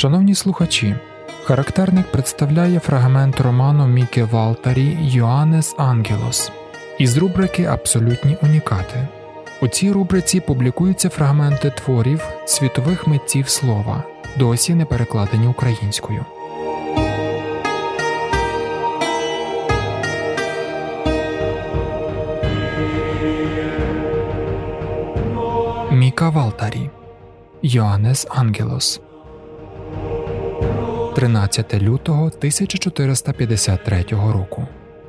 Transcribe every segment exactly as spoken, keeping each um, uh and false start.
Шановні слухачі, характерник представляє фрагмент роману Міки Валтарі «Йоаннес Ангелос» із рубрики «Абсолютні унікати». У цій рубриці публікуються фрагменти творів світових митців слова, досі не перекладені українською. Міка Валтарі «Йоаннес Ангелос». тринадцяте лютого тисяча чотириста п'ятдесят третього року.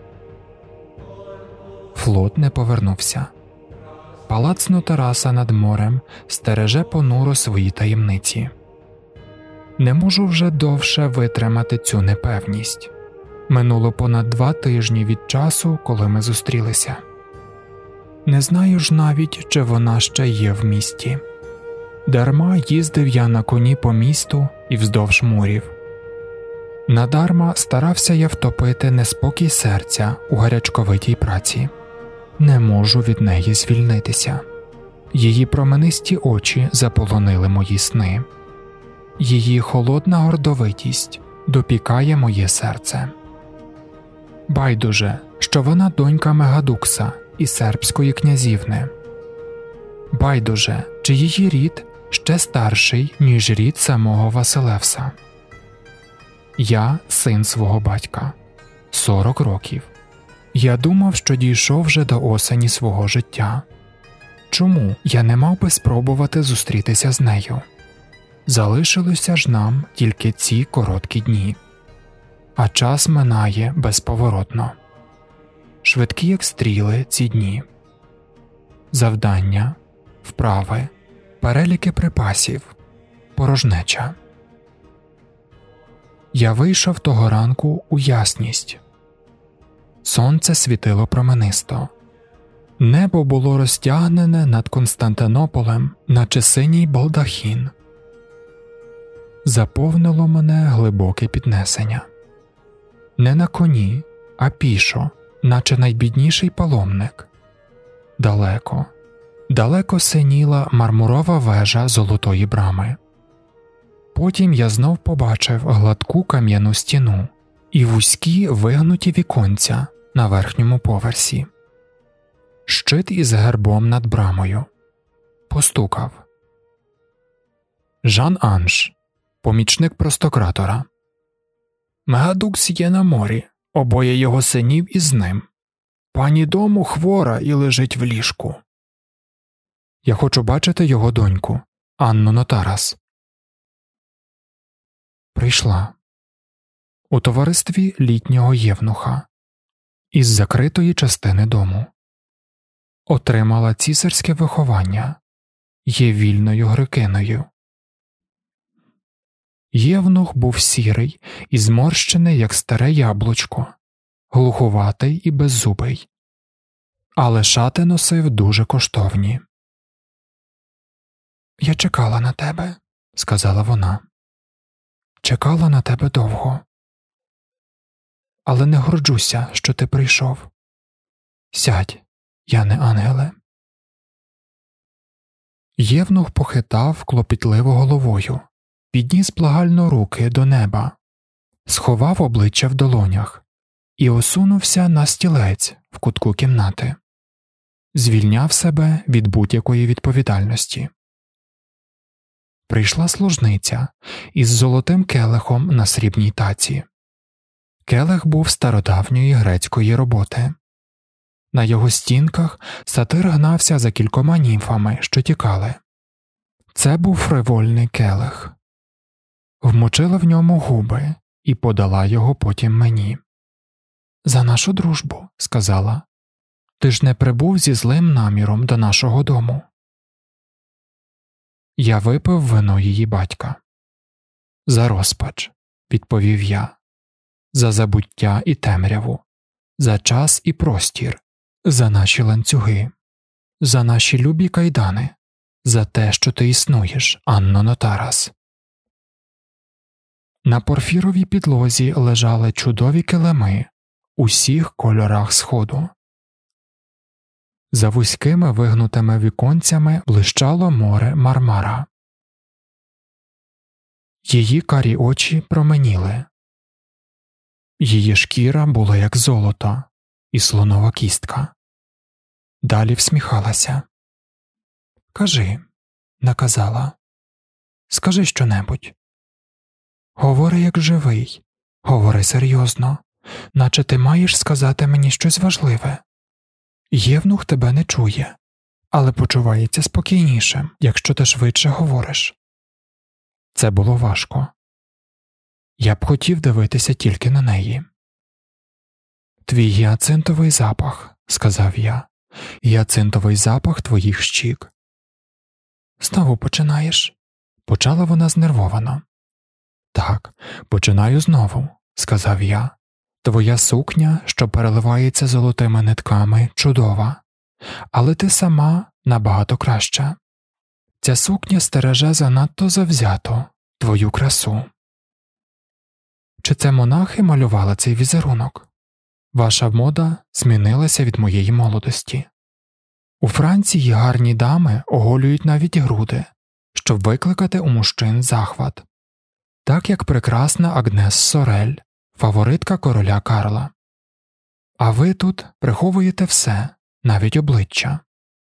Флот не повернувся. Палацно Тараса над морем стереже понуро свої таємниці. Не можу вже довше витримати цю непевність. Минуло понад два тижні від часу, коли ми зустрілися. Не знаю ж навіть, чи вона ще є в місті. Дарма їздив я на коні по місту і вздовж мурів. Надарма старався я втопити неспокій серця у гарячковитій праці. Не можу від неї звільнитися. Її променисті очі заполонили мої сни. Її холодна гордовитість допікає моє серце. Байдуже, що вона донька Мегадукса і сербської князівни. Байдуже, чи її рід ще старший, ніж рід самого Василевса. Я син свого батька. Сорок років. Я думав, що дійшов вже до осені свого життя. Чому я не мав би спробувати зустрітися з нею? Залишилося ж нам тільки ці короткі дні. А час минає безповоротно. Швидкі, як стріли, ці дні. Завдання, вправи, переліки припасів, порожнеча. Я вийшов того ранку у ясність. Сонце світило променисто. Небо було розтягнене над Константинополем, наче синій балдахін. Заповнило мене глибоке піднесення. Не на коні, а пішо, наче найбідніший паломник. Далеко, далеко синіла мармурова вежа золотої брами. Потім я знов побачив гладку кам'яну стіну і вузькі вигнуті віконця на верхньому поверсі. Щит із гербом над брамою. Постукав. Жан-Анж, помічник простократора. Мегадукс є на морі, обоє його синів із ним. Пані дому хвора і лежить в ліжку. Я хочу бачити його доньку, Анну Нотарас. Прийшла. У товаристві літнього євнуха. Із закритої частини дому. Отримала цісарське виховання. Є вільною грекиною. Євнух був сірий і зморщений, як старе яблучко, глухуватий і беззубий. Але шати носив дуже коштовні. «Я чекала на тебе», – сказала вона. «Чекала на тебе довго. Але не горджуся, що ти прийшов. Сядь, Яне Ангеле». Євнух похитав клопітливо головою, підніс благально руки до неба, сховав обличчя в долонях і осунувся на стілець в кутку кімнати. Звільняв себе від будь-якої відповідальності. Прийшла служниця із золотим келихом на срібній таці. Келих був стародавньої грецької роботи. На його стінках сатир гнався за кількома німфами, що тікали. Це був фривольний келих. Вмочила в ньому губи і подала його потім мені. «За нашу дружбу», – сказала. «Ти ж не прибув зі злим наміром до нашого дому». Я випив вино її батька. «За розпач», – відповів я. «За забуття і темряву, за час і простір, за наші ланцюги, за наші любі кайдани, за те, що ти існуєш, Анно Нотарас». На порфіровій підлозі лежали чудові килими у всіх кольорах сходу. За вузькими вигнутими віконцями блищало море Мармара. Її карі очі променіли. Її шкіра була як золото і слонова кістка. Далі всміхалася. «Кажи», – наказала. «Скажи щонебудь. Говори як живий, говори серйозно, наче ти маєш сказати мені щось важливе. Євнух тебе не чує, але почувається спокійніше, якщо ти швидше говориш». Це було важко. Я б хотів дивитися тільки на неї. «Твій гіацинтовий запах», – сказав я, – «гіацинтовий запах твоїх щік». «Знову починаєш?» – почала вона знервовано. «Так, починаю знову», – сказав я. «Твоя сукня, що переливається золотими нитками, чудова, але ти сама набагато краща. Ця сукня стереже занадто завзято твою красу». «Чи це монахи малювали цей візерунок? Ваша мода змінилася від моєї молодості. У Франції гарні дами оголюють навіть груди, щоб викликати у мужчин захват. Так як прекрасна Агнес Сорель, фаворитка короля Карла. А ви тут приховуєте все, навіть обличчя.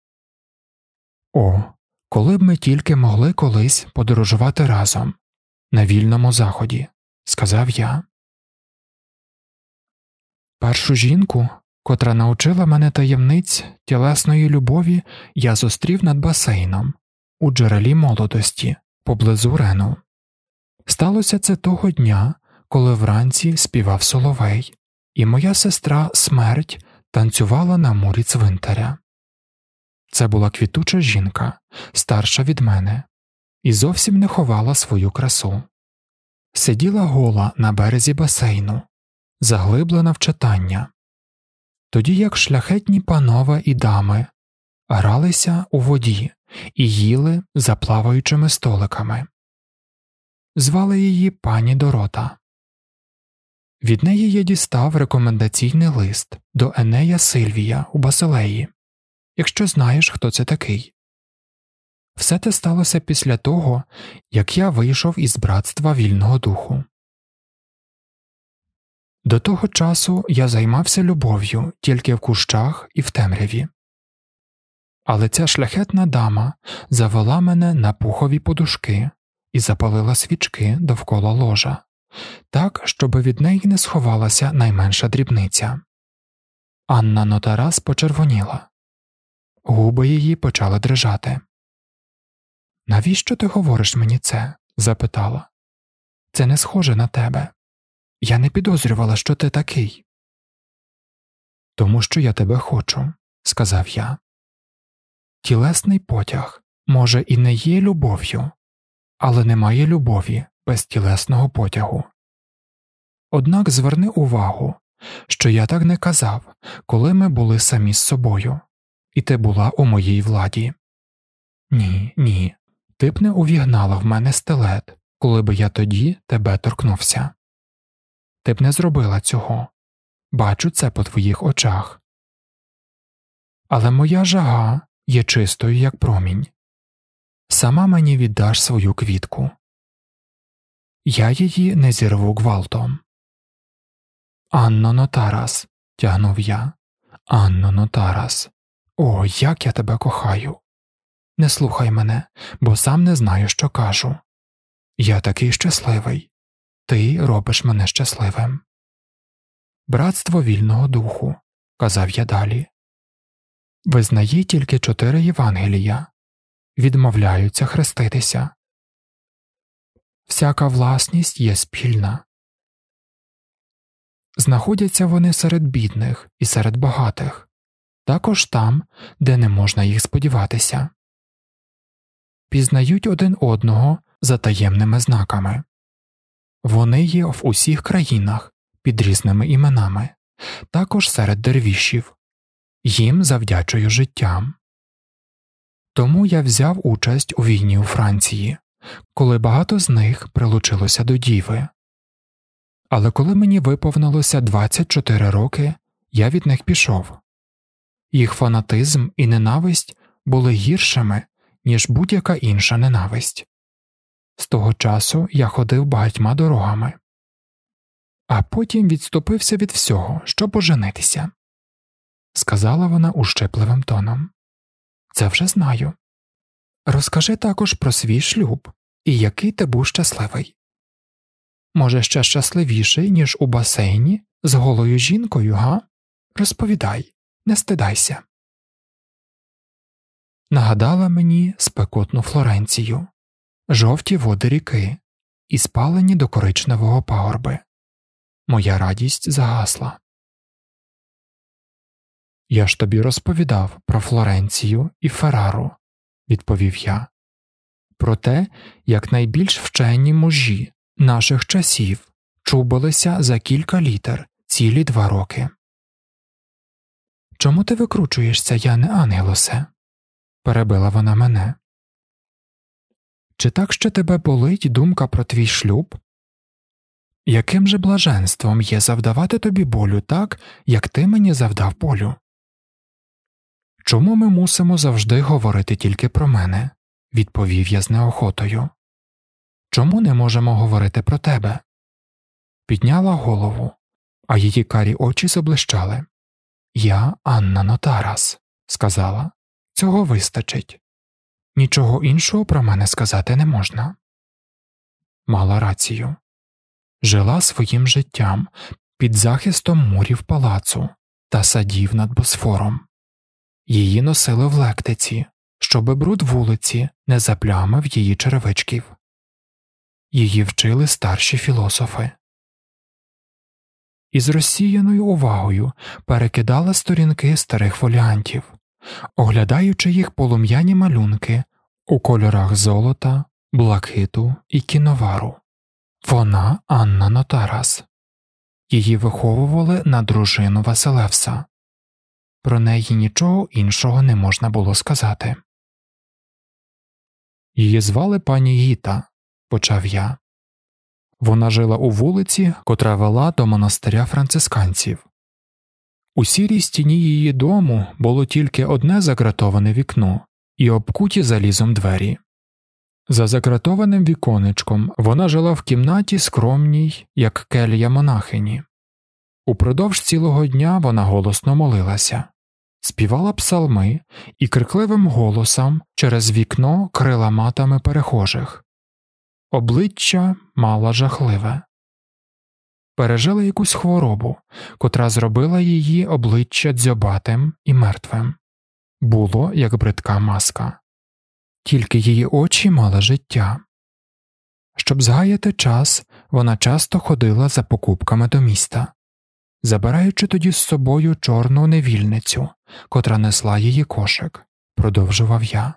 О, коли б ми тільки могли колись подорожувати разом, на вільному заході», – сказав я. Першу жінку, котра навчила мене таємниць тілесної любові, я зустрів над басейном, у джерелі молодості, поблизу Рену. Сталося це того дня, коли вранці співав соловей, і моя сестра Смерть танцювала на мурі цвинтаря. Це була квітуча жінка, старша від мене, і зовсім не ховала свою красу. Сиділа гола на березі басейну, заглиблена в читання, тоді як шляхетні панове і дами гралися у воді і їли за плаваючими столиками. Звали її пані Дорота. Від неї я дістав рекомендаційний лист до Енея Сильвія у Басилеї, якщо знаєш, хто це такий. Все це сталося після того, як я вийшов із братства вільного духу. До того часу я займався любов'ю тільки в кущах і в темряві. Але ця шляхетна дама завела мене на пухові подушки і запалила свічки довкола ложа, так, щоби від неї не сховалася найменша дрібниця. Анна Нотарас почервоніла. Губи її почали дрижати. «Навіщо ти говориш мені це?» – запитала. «Це не схоже на тебе. Я не підозрювала, що ти такий». «Тому що я тебе хочу», – сказав я. «Тілесний потяг, може, і не є любов'ю, але немає любові без тілесного потягу. Однак зверни увагу, що я так не казав, коли ми були самі з собою, і ти була у моїй владі. Ні, ні, ти б не увігнала в мене стилет, коли б я тоді тебе торкнувся. Ти б не зробила цього. Бачу це по твоїх очах. Але моя жага є чистою, як промінь. Сама мені віддаш свою квітку. Я її не зірву гвалтом». «Анно Нотарас», – тягнув я. «Анно Нотарас. О, як я тебе кохаю. Не слухай мене, бо сам не знаю, що кажу. Я такий щасливий. Ти робиш мене щасливим». «Братство вільного духу», – казав я далі. «Визнає тільки чотири Євангелія. Відмовляються хреститися. Всяка власність є спільна. Знаходяться вони серед бідних і серед багатих, також там, де не можна їх сподіватися. Пізнають один одного за таємними знаками. Вони є в усіх країнах під різними іменами, також серед дервішів. Їм завдячую життям. Тому я взяв участь у війні у Франції, коли багато з них прилучилося до діви. Але коли мені виповнилося двадцять чотири роки, я від них пішов. Їх фанатизм і ненависть були гіршими, ніж будь-яка інша ненависть. З того часу я ходив багатьма дорогами. А потім відступився від всього, щоб оженитися. Сказала вона ущипливим тоном. Це вже знаю. Розкажи також про свій шлюб і який ти був щасливий. Може, ще щасливіший, ніж у басейні з голою жінкою, га? Розповідай, не стидайся. Нагадала мені спекотну Флоренцію, жовті води ріки і спалені до коричневого пагорби. Моя радість загасла. Я ж тобі розповідав про Флоренцію і Феррару, відповів я, про те, як найбільш вчені мужі наших часів чубилися за кілька літер цілі два роки. Чому ти викручуєшся, Яне Ангелосе? Перебила вона мене. Чи так ще тебе болить думка про твій шлюб? Яким же блаженством є завдавати тобі болю так, як ти мені завдав болю? Чому ми мусимо завжди говорити тільки про мене? Відповів я з неохотою. Чому не можемо говорити про тебе? Підняла голову, а її карі очі заблищали. Я Анна Нотарас, сказала. Цього вистачить. Нічого іншого про мене сказати не можна. Мала рацію. Жила своїм життям під захистом мурів палацу та садів над Босфором. Її носили в лектиці, щоби бруд вулиці не заплямив її черевичків. Її вчили старші філософи. Із розсіяною увагою перекидала сторінки старих фоліантів, оглядаючи їх полум'яні малюнки у кольорах золота, блакиту і кіновару. Вона Анна Нотарас. Її виховували на дружину Василевса. Про неї нічого іншого не можна було сказати. Її звали пані Гіта, почав я. Вона жила у вулиці, котра вела до монастиря францисканців. У сірій стіні її дому було тільки одне загратоване вікно і обкуті залізом двері. За загратованим віконечком вона жила в кімнаті скромній, як келія монахині. Упродовж цілого дня вона голосно молилася, співала псалми і крикливим голосом через вікно крила матами перехожих. Обличчя мала жахливе. Пережила якусь хворобу, котра зробила її обличчя дзьобатим і мертвим. Було, як бридка маска. Тільки її очі мали життя. Щоб згаяти час, вона часто ходила за покупками до міста, забираючи тоді з собою чорну невільницю, котра несла її кошик, продовжував я.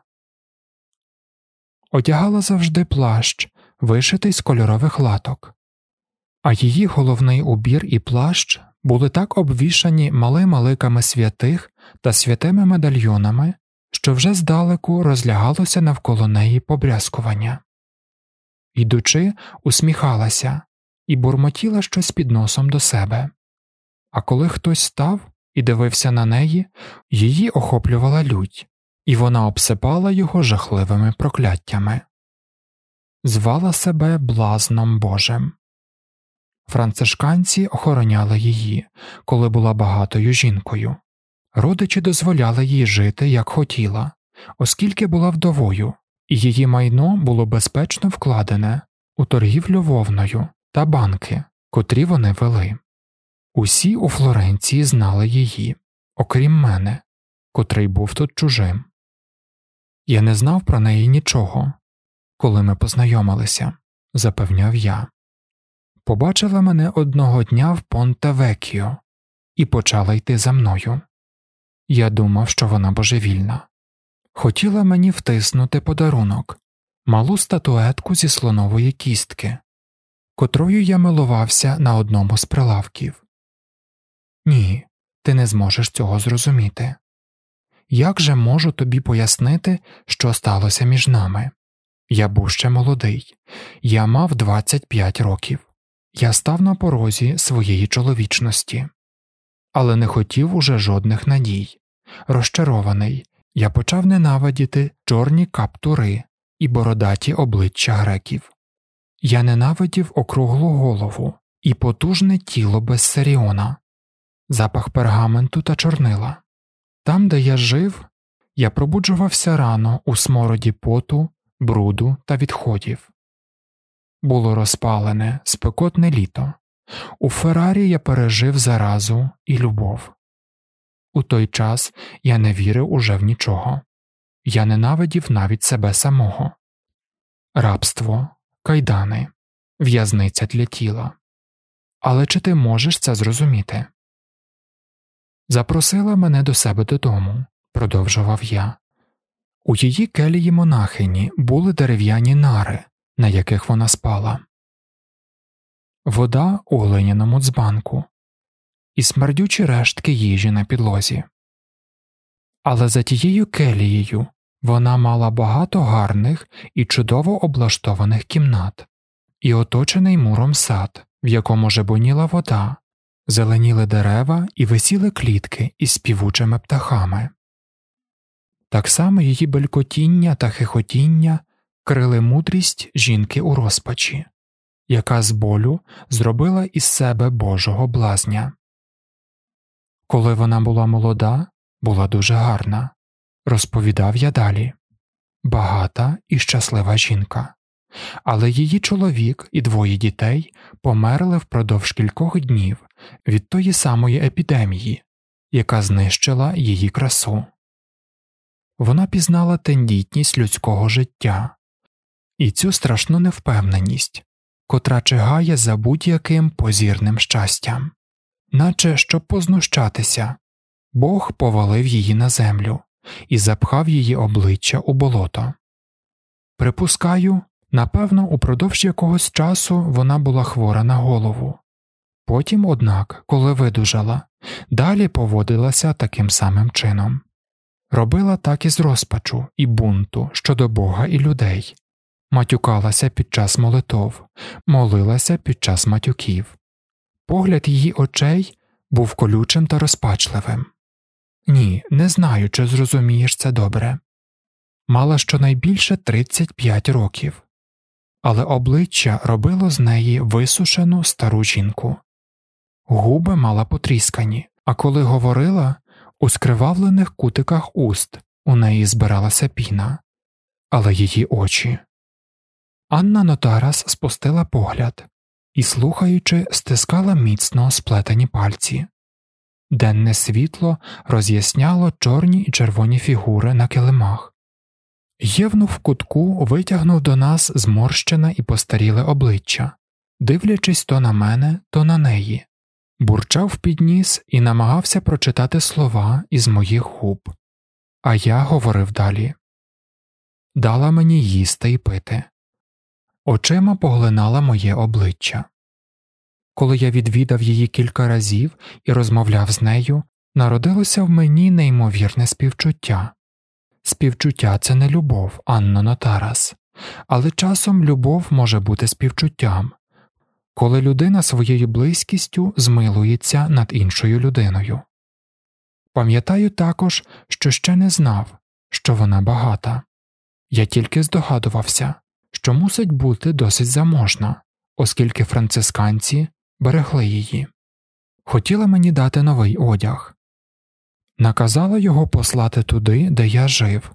Одягала завжди плащ, вишитий з кольорових латок, а її головний убір і плащ були так обвішані малими ликами святих та святими медальйонами, що вже здалеку розлягалося навколо неї побрязкування. Йдучи, усміхалася і бурмотіла щось під носом до себе. А коли хтось став і дивився на неї, її охоплювала лють, і вона обсипала його жахливими прокляттями. Звала себе блазном Божим. Францишканці охороняли її, коли була багатою жінкою. Родичі дозволяли їй жити, як хотіла, оскільки була вдовою, і її майно було безпечно вкладене у торгівлю вовною та банки, котрі вони вели. Усі у Флоренції знали її, окрім мене, котрий був тут чужим. Я не знав про неї нічого, коли ми познайомилися, запевняв я. Побачила мене одного дня в Понте-Веккіо і почала йти за мною. Я думав, що вона божевільна. Хотіла мені втиснути подарунок, малу статуетку зі слонової кістки, котрою я милувався на одному з прилавків. Ні, ти не зможеш цього зрозуміти. Як же можу тобі пояснити, що сталося між нами? Я був ще молодий, я мав двадцять п'ять років. Я став на порозі своєї чоловічності. Але не хотів уже жодних надій. Розчарований, я почав ненавидіти чорні каптури і бородаті обличчя греків. Я ненавидів округлу голову і потужне тіло Бессаріона, запах пергаменту та чорнила. Там, де я жив, я пробуджувався рано у смороді поту, бруду та відходів. Було розпалене, спекотне літо. У Феррарі я пережив заразу і любов. У той час я не вірив уже в нічого. Я ненавидів навіть себе самого. Рабство, кайдани, в'язниця для тіла. Але чи ти можеш це зрозуміти? Запросила мене до себе додому, продовжував я. У її келії монахині були дерев'яні нари, на яких вона спала. Вода у глиняному дзбанку і смердючі рештки їжі на підлозі. Але за тією келією вона мала багато гарних і чудово облаштованих кімнат і оточений муром сад, в якому жебоніла вода, зеленіли дерева і висіли клітки із співучими птахами. Так само її белькотіння та хихотіння крили мудрість жінки у розпачі, яка з болю зробила із себе Божого блазня. Коли вона була молода, була дуже гарна, розповідав я далі. Багата і щаслива жінка. Але її чоловік і двоє дітей померли впродовж кількох днів від тої самої епідемії, яка знищила її красу. Вона пізнала тендітність людського життя і цю страшну невпевненість, котра чигає за будь-яким позірним щастям. Наче, щоб познущатися, Бог повалив її на землю і запхав її обличчя у болото. Припускаю, напевно, упродовж якогось часу вона була хвора на голову. Потім, однак, коли видужала, далі поводилася таким самим чином. Робила так із розпачу і бунту щодо Бога і людей. Матюкалася під час молитов, молилася під час матюків. Погляд її очей був колючим та розпачливим. Ні, не знаю, чи зрозумієш це добре. Мала щонайбільше тридцять п'ять років. Але обличчя робило з неї висушену стару жінку. Губи мала потріскані, а коли говорила, у скривавлених кутиках уст у неї збиралася піна. Але її очі... Анна Нотарас спустила погляд і, слухаючи, стискала міцно сплетені пальці. Денне світло роз'ясняло чорні і червоні фігури на килимах. Євнух в кутку витягнув до нас зморщене і постаріле обличчя, дивлячись то на мене, то на неї. Бурчав під ніс і намагався прочитати слова із моїх губ. А я говорив далі. Дала мені їсти і пити. Очима поглинала моє обличчя. Коли я відвідав її кілька разів і розмовляв з нею, народилося в мені неймовірне співчуття. Співчуття – це не любов, Анно Нотарас, але часом любов може бути співчуттям, коли людина своєю близькістю змилується над іншою людиною. Пам'ятаю також, що ще не знав, що вона багата. Я тільки здогадувався, що мусить бути досить заможна, оскільки францисканці берегли її. Хотіла мені дати новий одяг. Наказала його послати туди, де я жив,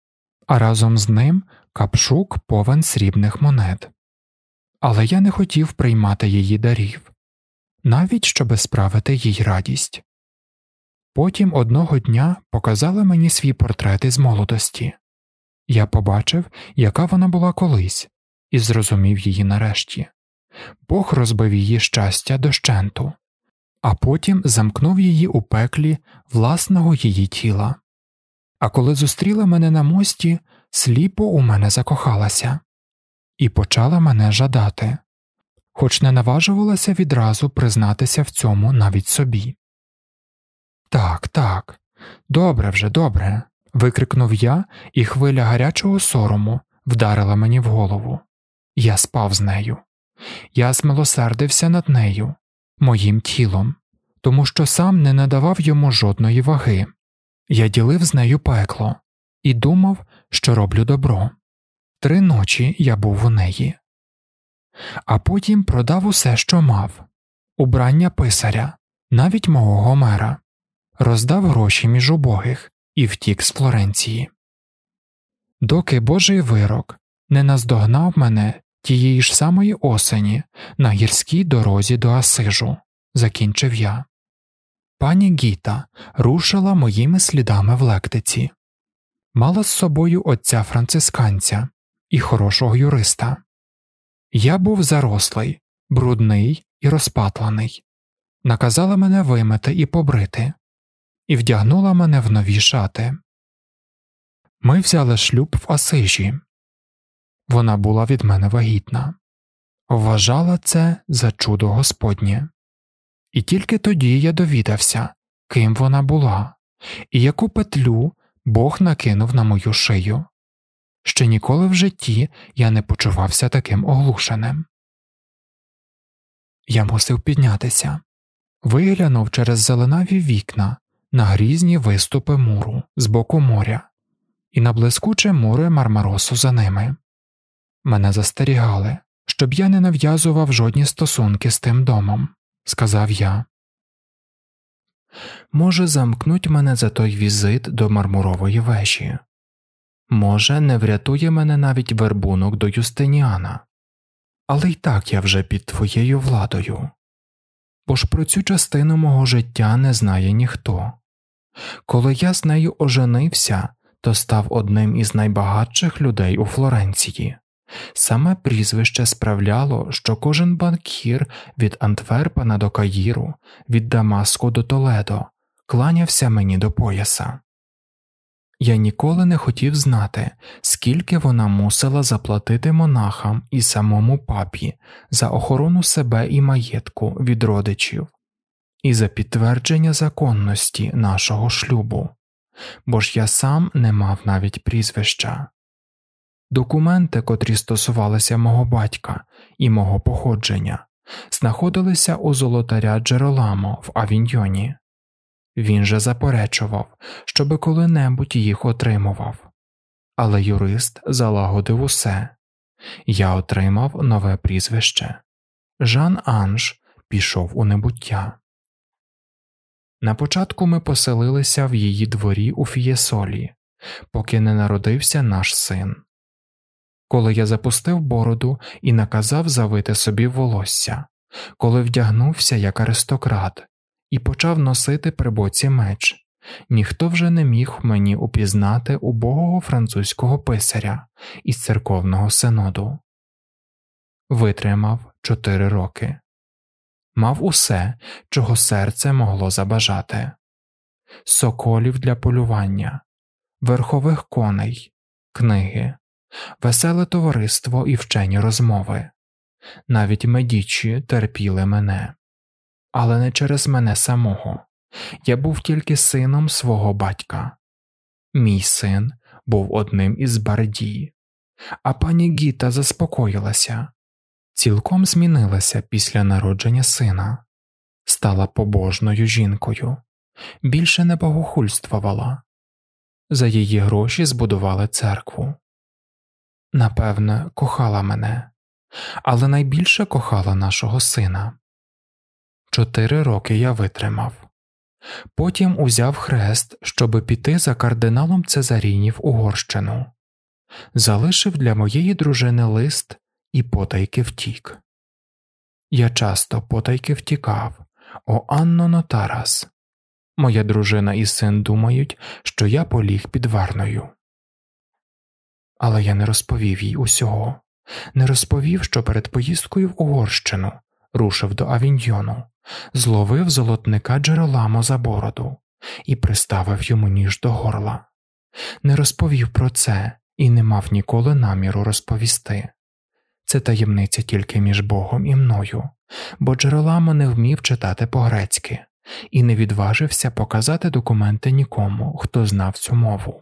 а разом з ним капшук повен срібних монет. Але я не хотів приймати її дарів, навіть щоби справити їй радість. Потім одного дня показала мені свій портрет із молодості. Я побачив, яка вона була колись, і зрозумів її нарешті. Бог розбив її щастя дощенту, а потім замкнув її у пеклі власного її тіла. А коли зустріла мене на мості, сліпо у мене закохалася і почала мене жадати, хоч не наважувалася відразу признатися в цьому навіть собі. «Так, так, добре вже, добре», – викрикнув я, і хвиля гарячого сорому вдарила мені в голову. Я спав з нею. Я змилосердився над нею, моїм тілом, тому що сам не надавав йому жодної ваги. Я ділив з нею пекло і думав, що роблю добро. Три ночі я був у неї. А потім продав усе, що мав, убрання писаря, навіть мого Гомера, роздав гроші між убогих і втік з Флоренції. Доки Божий вирок не наздогнав мене тієї ж самої осені на гірській дорозі до Асижу, закінчив я. Пані Гіта рушила моїми слідами в Лектиці. Мала з собою отця францисканця і хорошого юриста. Я був зарослий, брудний і розпатланий. Наказала мене вимити і побрити, і вдягнула мене в нові шати. Ми взяли шлюб в Асижі. Вона була від мене вагітна. Вважала це за чудо Господнє. І тільки тоді я довідався, ким вона була, і яку петлю Бог накинув на мою шию. Ще ніколи в житті я не почувався таким оглушеним. Я мусив піднятися. Виглянув через зеленаві вікна на грізні виступи муру з боку моря і на блискуче море Мармаросу за ними. Мене застерігали, щоб я не нав'язував жодні стосунки з тим домом, сказав я. Може, замкнуть мене за той візит до Мармурової вежі. Може, не врятує мене навіть вербунок до Юстиніана. Але й так я вже під твоєю владою. Бо ж про цю частину мого життя не знає ніхто. Коли я з нею оженився, то став одним із найбагатших людей у Флоренції. Саме прізвище справляло, що кожен банкір від Антверпена до Каїру, від Дамаску до Толедо кланявся мені до пояса. Я ніколи не хотів знати, скільки вона мусила заплатити монахам і самому папі за охорону себе і маєтку від родичів, і за підтвердження законності нашого шлюбу, бо ж я сам не мав навіть прізвища. Документи, котрі стосувалися мого батька і мого походження, знаходилися у золотаря Джероламо в Авіньйоні. Він же заперечував, щоби коли-небудь їх отримував. Але юрист залагодив усе. Я отримав нове прізвище. Жан Анж пішов у небуття. На початку ми поселилися в її дворі у Фієсолі, поки не народився наш син. Коли я запустив бороду і наказав завити собі волосся, коли вдягнувся як аристократ і почав носити при боці меч, ніхто вже не міг мені упізнати убогого французького писаря із церковного синоду. Витримав чотири роки. Мав усе, чого серце могло забажати. Соколів для полювання, верхових коней, книги, веселе товариство і вчені розмови. Навіть Медічі терпіли мене. Але не через мене самого. Я був тільки сином свого батька. Мій син був одним із Бардії. А пані Гіта заспокоїлася. Цілком змінилася після народження сина. Стала побожною жінкою. Більше не богохульствувала. За її гроші збудували церкву. Напевне, кохала мене. Але найбільше кохала нашого сина. Чотири роки я витримав. Потім узяв хрест, щоби піти за кардиналом Цезаріні в Угорщину. Залишив для моєї дружини лист і потайки втік. Я часто потайки втікав. О, Анно Нотарас! Моя дружина і син думають, що я поліг під Варною. Але я не розповів їй усього. Не розповів, що перед поїздкою в Угорщину рушив до Авіньйону, зловив золотника Джероламо за бороду і приставив йому ніж до горла. Не розповів про це і не мав ніколи наміру розповісти. Це таємниця тільки між Богом і мною, бо Джероламо не вмів читати по-грецьки і не відважився показати документи нікому, хто знав цю мову.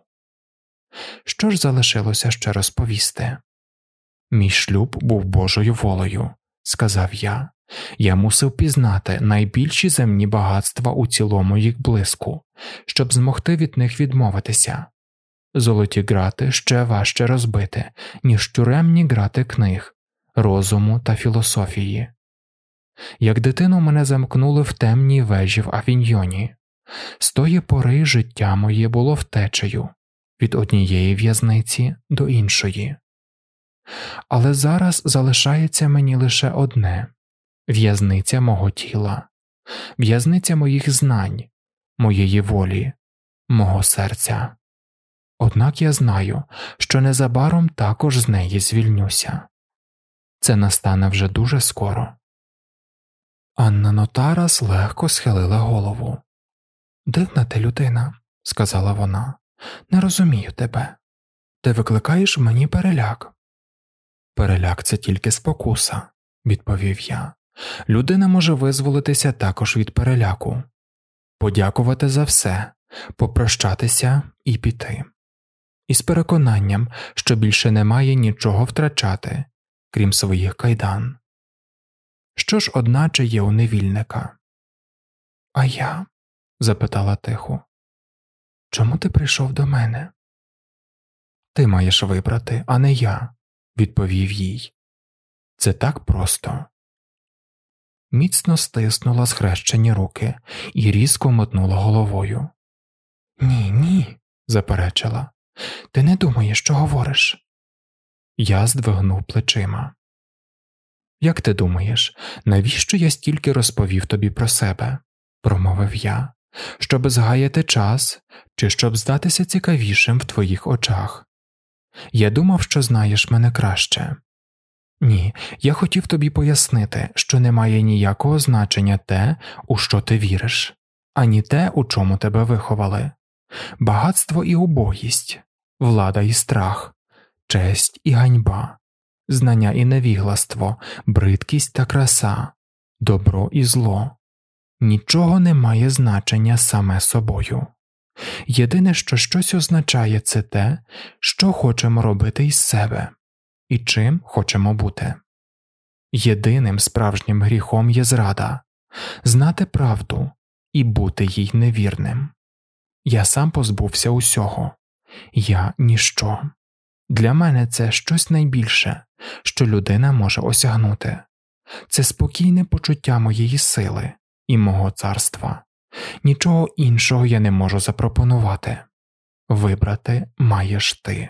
Що ж залишилося ще розповісти? Мій шлюб був Божою волею, сказав я. Я мусив пізнати найбільші земні багатства у цілому їх блиску, щоб змогти від них відмовитися. золоті грати ще важче розбити, ніж тюремні грати книг, розуму та філософії. Як дитину мене замкнули в темній вежі в Авіньйоні. З тої пори життя моє було втечею від однієї в'язниці до іншої. Але зараз залишається мені лише одне – в'язниця мого тіла, в'язниця моїх знань, моєї волі, мого серця. Однак я знаю, що незабаром також з неї звільнюся. Це настане вже дуже скоро. Анна Нотарас легко схилила голову. «Дивна ти людина», – сказала вона. «Не розумію тебе. Ти викликаєш в мені переляк». «Переляк – це тільки спокуса», – відповів я. «Людина може визволитися також від переляку. Подякувати за все, попрощатися і піти. Із переконанням, що більше немає нічого втрачати, крім своїх кайдан. Що ж, одначе, є у невільника?» «А я?» – запитала тихо. «Чому ти прийшов до мене?» «Ти маєш вибрати, а не я», – відповів їй. «Це так просто». Міцно стиснула схрещені руки і різко мотнула головою. «Ні, ні», – заперечила. «Ти не думаєш, що говориш?» Я здвигнув плечима. «Як ти думаєш, навіщо я стільки розповів тобі про себе?» – промовив я. «Щоб згаяти час, чи щоб здатися цікавішим в твоїх очах? Я думав, що знаєш мене краще. Ні, я хотів тобі пояснити, що не має ніякого значення те, у що ти віриш, ані те, у чому тебе виховали. Багатство і убогість, влада і страх, честь і ганьба, знання і невігластво, бридкість та краса, добро і зло. Нічого не має значення саме собою. Єдине, що щось означає, це те, що хочемо робити із себе, і чим хочемо бути. Єдиним справжнім гріхом є зрада – знати правду і бути їй невірним. Я сам позбувся усього. Я – ніщо. Для мене це щось найбільше, що людина може осягнути. Це спокійне почуття моєї сили і мого царства. Нічого іншого я не можу запропонувати. Вибрати маєш ти».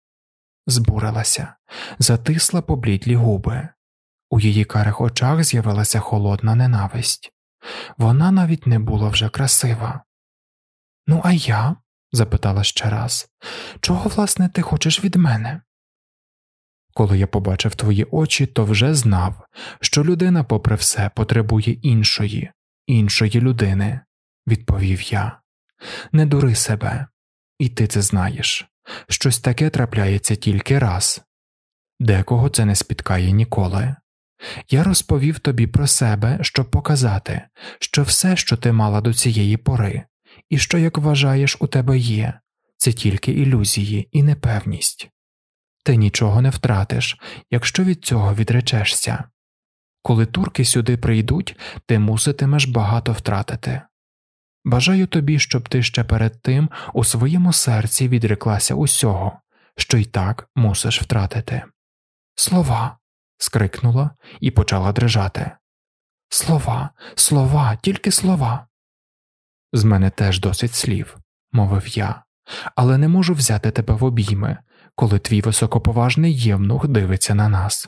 Збурилася, затисла поблідлі губи. У її карих очах з'явилася холодна ненависть. Вона навіть не була вже красива. «Ну, а я?» – запитала ще раз. «Чого, власне, ти хочеш від мене?» «Коли я побачив твої очі, то вже знав, що людина, попри все, потребує іншої, іншої людини», – відповів я. «Не дури себе. І ти це знаєш. Щось таке трапляється тільки раз. Декого це не спіткає ніколи. Я розповів тобі про себе, щоб показати, що все, що ти мала до цієї пори, і що, як вважаєш, у тебе є, це тільки ілюзії і непевність. Ти нічого не втратиш, якщо від цього відречешся. Коли турки сюди прийдуть, ти муситимеш багато втратити. Бажаю тобі, щоб ти ще перед тим у своєму серці відреклася усього, що й так мусиш втратити». «Слова!» – скрикнула і почала дрижати. «Слова, слова, тільки слова!» «З мене теж досить слів», – мовив я, «але не можу взяти тебе в обійми, коли твій високоповажний євнух дивиться на нас.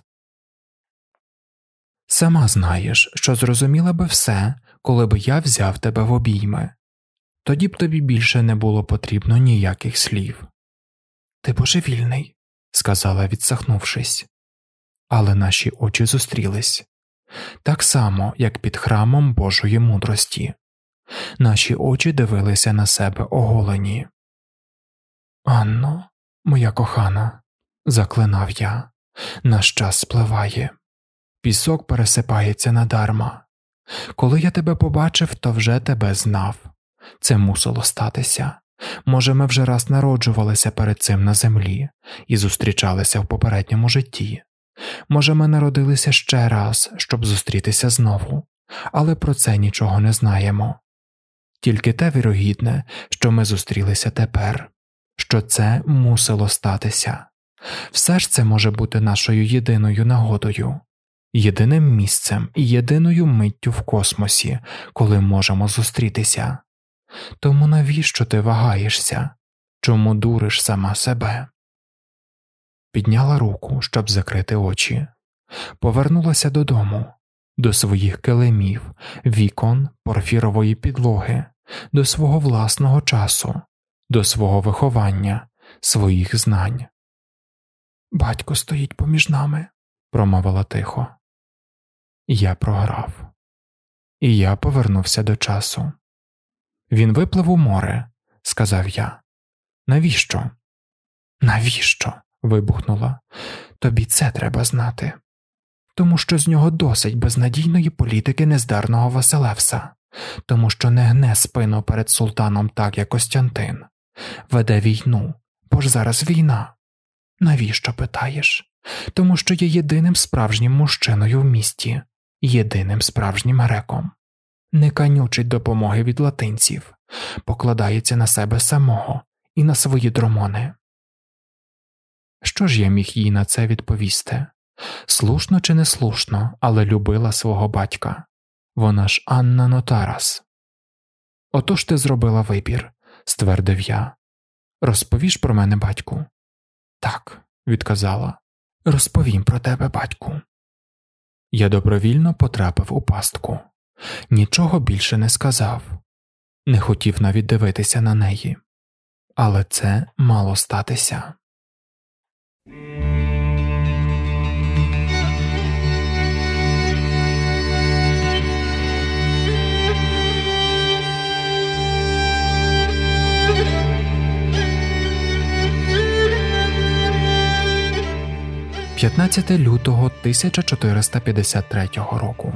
Сама знаєш, що зрозуміла би все, коли б я взяв тебе в обійми. Тоді б тобі більше не було потрібно ніяких слів». «Ти божевільний», – сказала, відсахнувшись. Але наші очі зустрілись. Так само, як під храмом Божої мудрості. Наші очі дивилися на себе оголені. «Анно, моя кохана», – заклинав я, – «наш час спливає. Пісок пересипається надарма. Коли я тебе побачив, то вже тебе знав. Це мусило статися. Може, ми вже раз народжувалися перед цим на землі і зустрічалися в попередньому житті. Може, ми народилися ще раз, щоб зустрітися знову, але про це нічого не знаємо. Тільки те вірогідне, що ми зустрілися тепер. що це мусило статися. Все ж це може бути нашою єдиною нагодою, єдиним місцем і єдиною миттю в космосі, коли можемо зустрітися. Тому навіщо ти вагаєшся? Чому дуриш сама себе? Підняла руку, щоб закрити очі. Повернулася додому, до своїх килимів, вікон, порфірової підлоги, до свого власного часу, до свого виховання, своїх знань. «Батько стоїть поміж нами», – промовила тихо. Я програв. І я повернувся до часу. «Він виплив у море», – сказав я. «Навіщо?» «Навіщо?» – вибухнула. «Тобі це треба знати. Тому що з нього досить безнадійної політики нездарного Василевса. Тому що не гне спину перед султаном так, як Костянтин. Веде війну, бо ж зараз війна. Навіщо, питаєш? Тому що є єдиним справжнім мужчиною в місті, єдиним справжнім греком. Не канючить допомоги від латинців, покладається на себе самого і на свої дромони». Що ж я міг їй на це відповісти? Слушно чи не слушно, але любила свого батька. Вона ж Анна Нотарас. «Отож ти зробила вибір», – ствердив я. «Розповіш про мене, батьку?» «Так», – відказала. «Розповім про тебе, батьку». Я добровільно потрапив у пастку. Нічого більше не сказав. Не хотів навіть дивитися на неї. Але це мало статися. п'ятнадцяте лютого тисяча чотириста п'ятдесят третього року.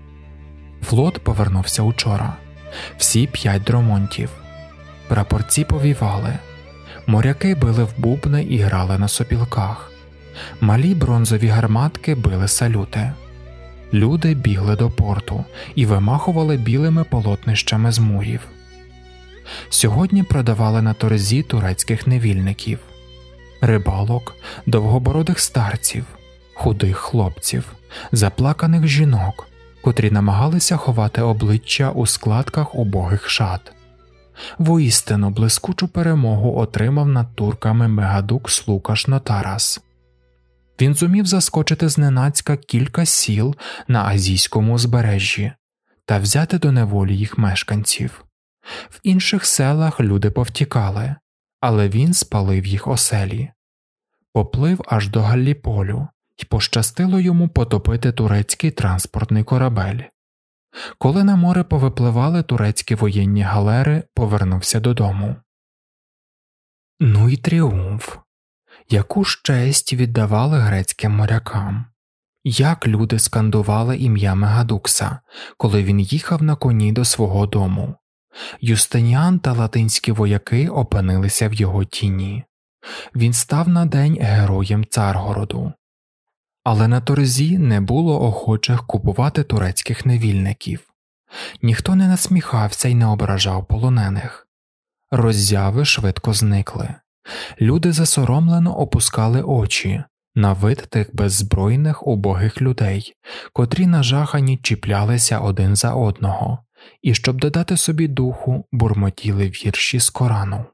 Флот повернувся учора. Всі п'ять дромонтів. Прапорці повівали. Моряки били в бубни і грали на сопілках. Малі бронзові гарматки били салюти. Люди бігли до порту і вимахували білими полотнищами з мурів. Сьогодні продавали на торзі турецьких невільників. Рибалок, довгобородих старців, худих хлопців, заплаканих жінок, котрі намагалися ховати обличчя у складках убогих шат. Воістину блискучу перемогу отримав над турками Мегадукс Лукаш Нотарас. Він зумів заскочити зненацька кілька сіл на азійському узбережжі та взяти до неволі їх мешканців. В інших селах люди повтікали, але він спалив їх оселі. Поплив аж до Галліполю, і пощастило йому потопити турецький транспортний корабель. Коли на море повипливали турецькі воєнні галери, повернувся додому. Ну і тріумф! Яку ж честь віддавали грецьким морякам! Як люди скандували ім'я Мегадукса, коли він їхав на коні до свого дому! Юстиніан та латинські вояки опинилися в його тіні. Він став на день героєм Царгороду. Але на торзі не було охочих купувати турецьких невільників. Ніхто не насміхався й не ображав полонених. Роззяви швидко зникли. Люди засоромлено опускали очі на вид тих беззбройних убогих людей, котрі нажахані чіплялися один за одного, і, щоб додати собі духу, бурмотіли вірші з Корану.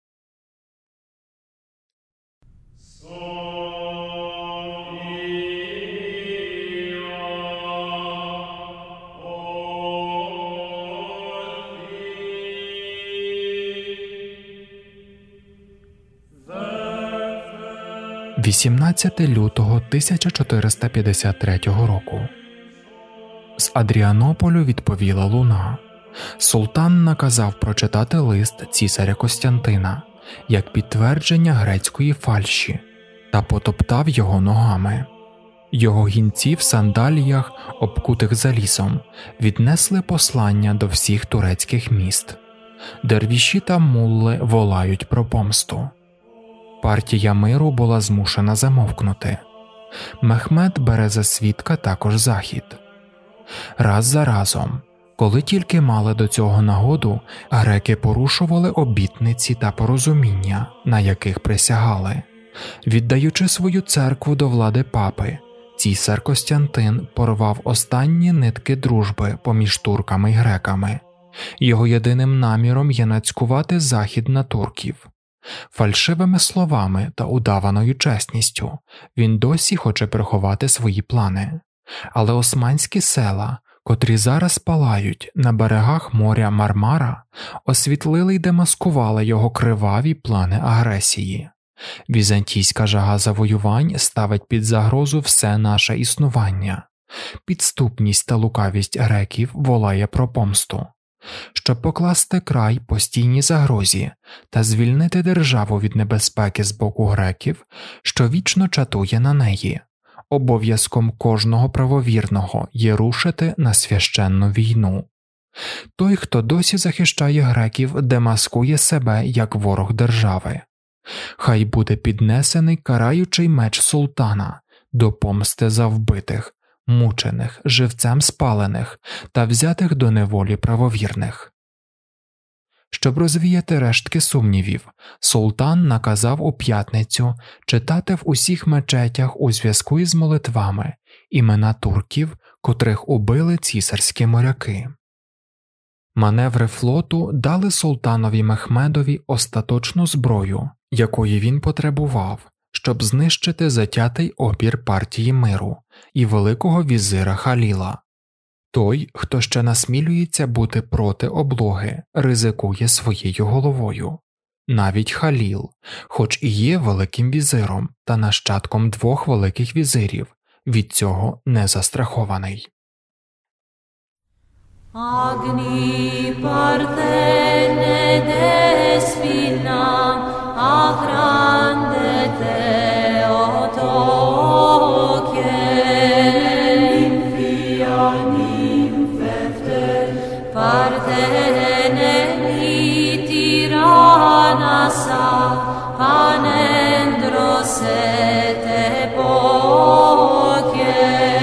вісімнадцяте лютого тисяча чотириста п'ятдесят третього року. З Адріанополю відповіла луна. Султан наказав прочитати лист цісаря Костянтина як підтвердження грецької фальші та потоптав його ногами. Його гінці в сандаліях, обкутих залізом, віднесли послання до всіх турецьких міст. Дервіші та мулли волають про помсту. Партія миру була змушена замовкнути. Мехмед бере за свідка також Захід. Раз за разом, Коли тільки мали до цього нагоду, греки порушували обітниці та порозуміння, на яких присягали. Віддаючи свою церкву до влади папи, цісар Костянтин порвав останні нитки дружби поміж турками й греками. Його єдиним наміром є нацькувати захід на турків. Фальшивими словами та удаваною чесністю він досі хоче приховати свої плани. Але османські села, котрі зараз палають на берегах моря Мармара, освітлили й демаскували його криваві плани агресії. Візантійська жага завоювань ставить під загрозу все наше існування. Підступність та лукавість греків волає про помсту. Щоб покласти край постійній загрозі та звільнити державу від небезпеки з боку греків, що вічно чатує на неї, обов'язком кожного правовірного є рушити на священну війну. Той, хто досі захищає греків, демаскує себе як ворог держави. Хай буде піднесений караючий меч султана до помсти за вбитих, мучених, живцем спалених та взятих до неволі правовірних. Щоб розвіяти рештки сумнівів, султан наказав у п'ятницю читати в усіх мечетях у зв'язку із молитвами імена турків, котрих убили цісарські моряки. Маневри флоту дали султанові Мехмедові остаточну зброю, якої він потребував, щоб знищити затятий опір партії миру і великого візира Халіла. Той, хто ще насмілюється бути проти облоги, ризикує своєю головою. Навіть Халіл, хоч і є великим візиром та нащадком двох великих візирів, від цього не застрахований. Agni partene despina a grande Theotokie infianim fefte partene litiranasa panendrosete pokie.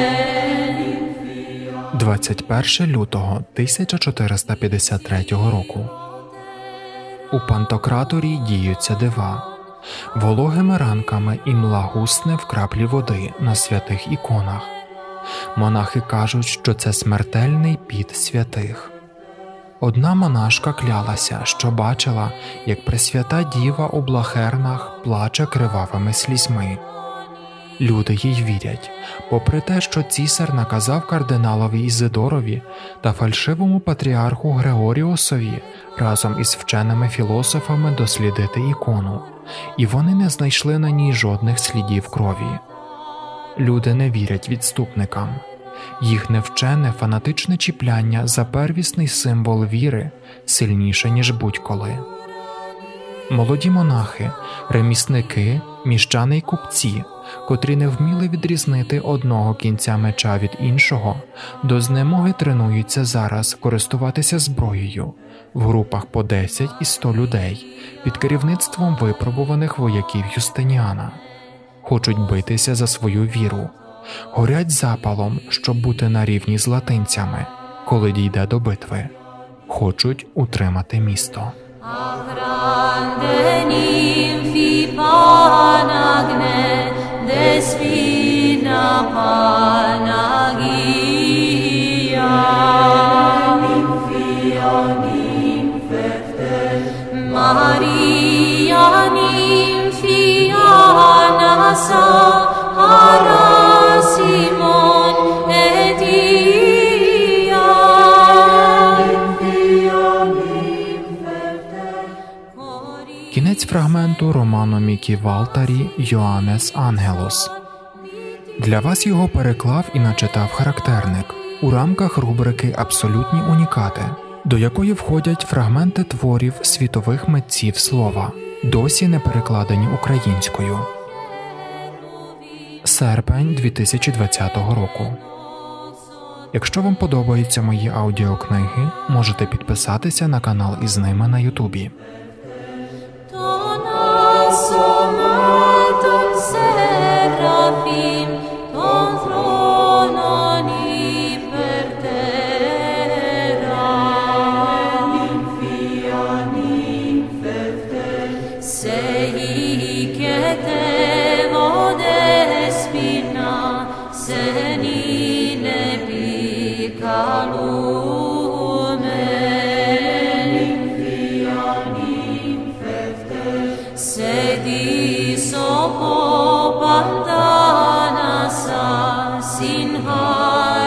двадцять першого лютого тисяча чотириста п'ятдесят третього року. У Пантократорі діються дива. Вологими ранками імла гусне в краплі води на святих іконах. Монахи кажуть, що це смертельний піт святих. Одна монашка клялася, що бачила, як Пресвята Діва у блахернах плаче кривавими слізьми. Люди їй вірять, попри те, що цісар наказав кардиналові Ізидорові та фальшивому патріарху Григоріосові разом із вченими філософами дослідити ікону, і вони не знайшли на ній жодних слідів крові. Люди не вірять відступникам. Їхнє вчене фанатичне чіпляння за первісний символ віри сильніше, ніж будь-коли. Молоді монахи, ремісники, міщани й купці, котрі не вміли відрізнити одного кінця меча від іншого, до знемоги тренуються зараз користуватися зброєю в групах по десять і сто людей під керівництвом випробуваних вояків Юстиніана. Хочуть битися за свою віру, горять запалом, щоб бути на рівні з латинцями, коли дійде до битви. Хочуть утримати місто. Кінець фрагменту роману Мікі Валтарі «Йоаннес Ангелос». Для вас його переклав і начитав характерник у рамках рубрики «Абсолютні унікати», до якої входять фрагменти творів світових митців слова, досі не перекладені українською. Серпень дві тисячі двадцятого року. Якщо вам подобаються мої аудіокниги, можете підписатися на канал із ними на Ютубі. Ton trono ni per terra Sediso po pantanasa sinhai